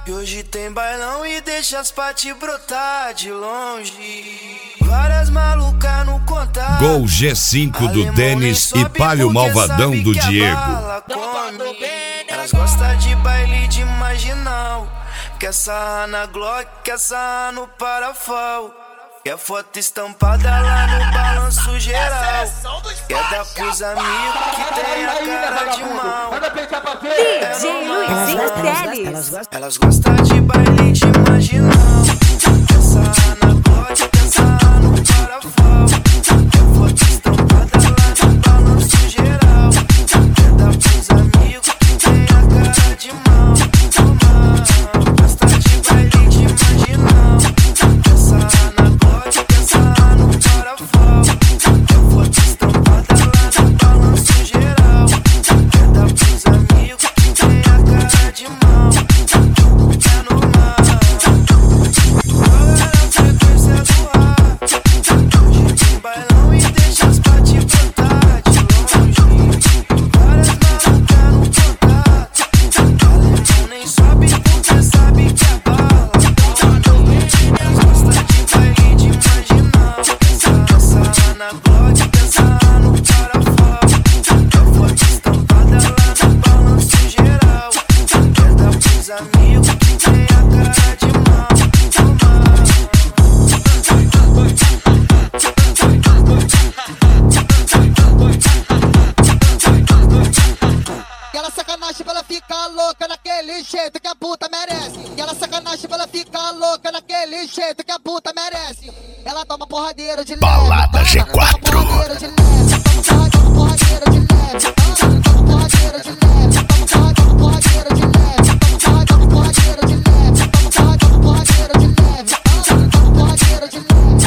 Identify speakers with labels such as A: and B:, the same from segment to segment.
A: E hoje tem bailão e deixa as paty brotar de longe. Várias malucas no contato.
B: Gol G5 do Denis e Palio Malvadão do Diego.
A: Elas gostam de baile de marginal. Quer sarrar na Glock, quer sarrar no Parafal. Quer foto estampada lá no balanço geral. Quer dar pros amigos que tem a cara de mal.
C: DJ Luizinho Teles.
A: Elas gostam de baile de marginal. Quer sarrar na Glock, quer sarrar no Parafal. Quer foto estampada lá no balanço geral. Quer dar pros amigos que tem a cara de mal. Gosta de baile de marginal. Quer sarrar na Glock, quer sarrar no Parafal. Quer foto estampada lá no balanço geral. Quer dar pros amigos que tem a cara de mal. É normal. Joga na frequência do ar. Hoje tem bailão e deixa as paty brotar de longe. Várias malucas no contato. Alemão nem sobe porque sabe que é bala. Gosta de baile de marginal. Sarrar na Glock, quer sarrar no Parafal. Quer foto estampada lá no balanço geral. Quer dar pros amigos que tem a cara de mal.
D: E ela sacanagem pra ela ficar louca daquele jeito que a puta merece. E ela sacanagem pra ela ficar louca daquele jeito que a puta merece. Ela toma porradeiro de leve.
B: Balada G4.
D: Toma porradeiro de leve. Toma porradeiro de leve. Toma porradeiro de leve. Toma porradeiro de leve. Toma porradeiro de leve. Toma porradeiro de leve. Toma porradeiro de leve.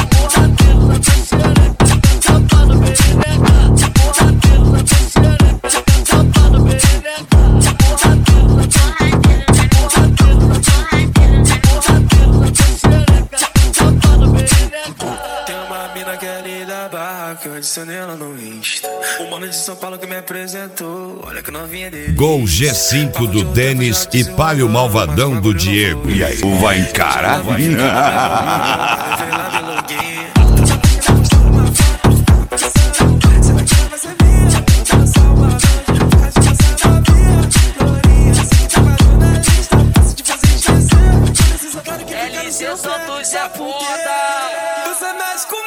A: Tem uma mina que é ali da barra que eu adicionei ela no Insta. O mano de São Paulo que me apresentou. Olha que novinha dele.
B: Gol G5 do Denis e Palio Malvadão do Diego. E aí, tu vai encarar?
A: LC Santos é foda. Você mexe comigo.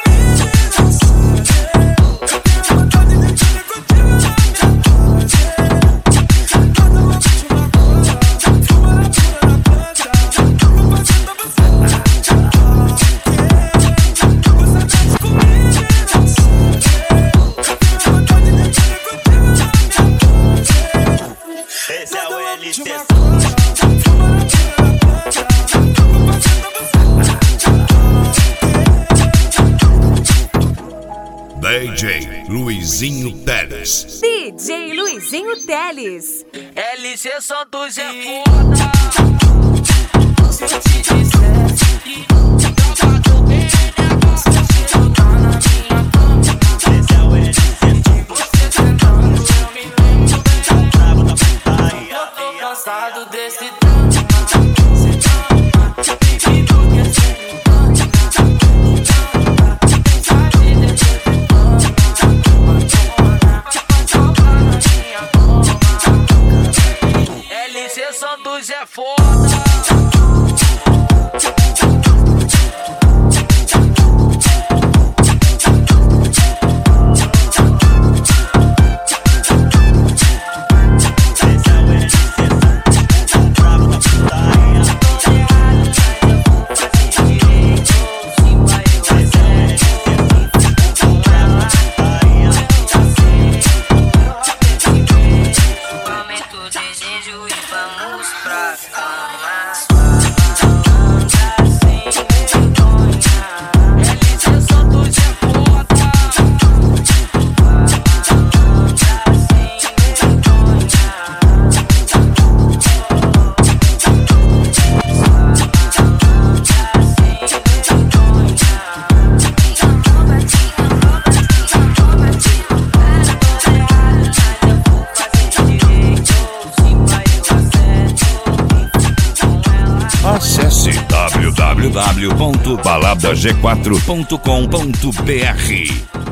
A: Esse é o LC
B: DJ Luizinho Teles.
C: DJ Luizinho Teles.
A: LC Santos é foda. Se eu te dissesse que troca do bem negócio, você não tá na minha cama. Esse é o LC. Você sentando, eu me lembro bem. Eu tô cansado desse drama. Você ama, baby, do que você me ama. LC Santos é foda.
B: Acesse www.baladag4.com.br.